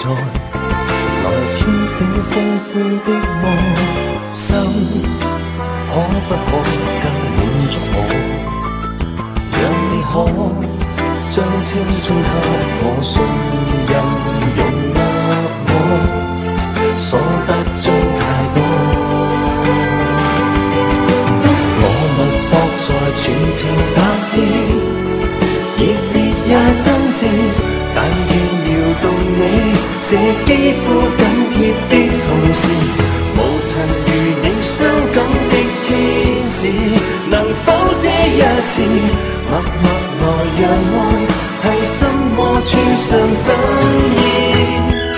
在，來編寫豐富的愛心，可不可更滿足我？讓你可將青春給我，信任容納我，所得將太多。我脈搏在全情拍攝，熱烈也真摯，但願搖動你這肌膚緊貼的同時，無曾如你傷感的天使，能否這一次默默來讓愛繫心窩穿上身？